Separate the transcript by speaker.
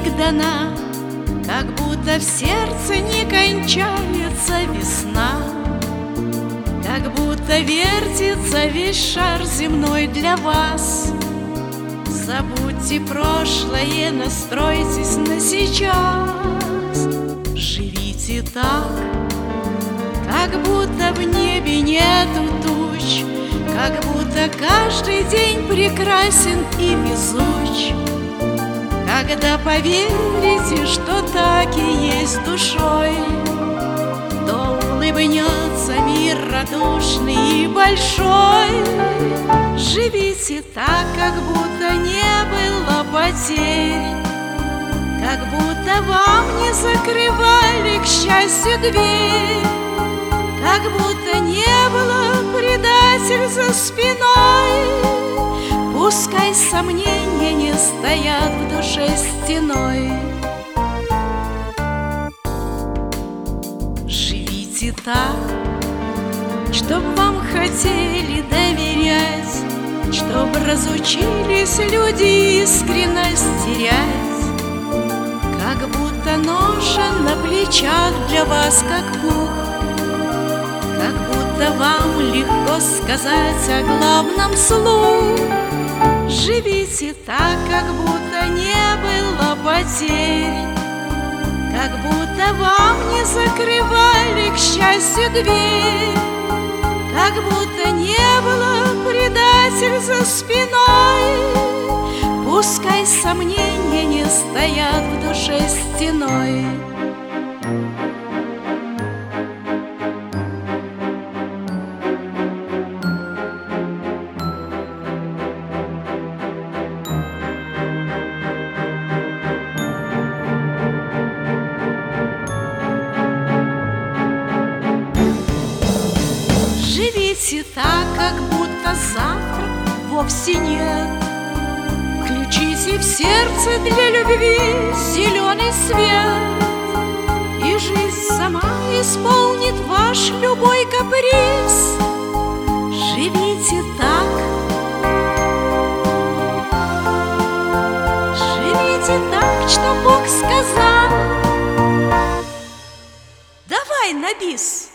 Speaker 1: миг дана, как будто в сердце не кончается весна, как будто вертится весь шар земной для вас. Забудьте прошлое, настройтесь на сейчас. Живите так, как будто в небе нету туч, как будто каждый день прекрасен и везуч. Когда поверите, что так и есть душой, то улыбнется мир радушный и большой. Живите так, как будто не было потерь, как будто вам не закрывали, к счастью, дверь, как будто не было предатель за спиной. Пускай сомнения не стоят в душе стеной. Живите так, чтоб вам хотели доверять, чтоб разучились люди искренность терять, как будто ноша на плечах для вас как пух, как будто вам легко сказать о главном вслух. Живите так, как будто не было потерь, как будто вам не закрывали, к счастью, дверь, как будто не было предатель за спиной. Пускай сомнения не стоят в душе стеной. Живите так, как будто завтра вовсе нет. Включите в сердце для любви зеленый свет, и жизнь сама исполнит ваш любой каприз. Живите так, живите так, что Бог сказал. Давай на бис!